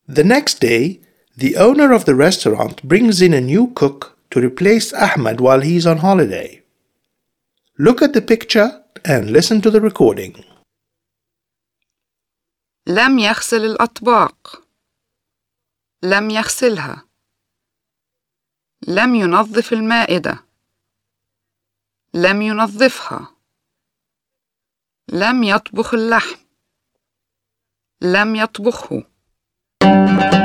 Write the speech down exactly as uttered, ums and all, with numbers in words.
The next day, the owner of the restaurant brings in a new cook to replace Ahmed while he's on holiday. Look at the picture and listen to the recording. لم يغسل الأطباق. لم يغسلها. لم ينظف المائدة. لم ينظفها. لم يطبخ اللحم. لم يطبخه.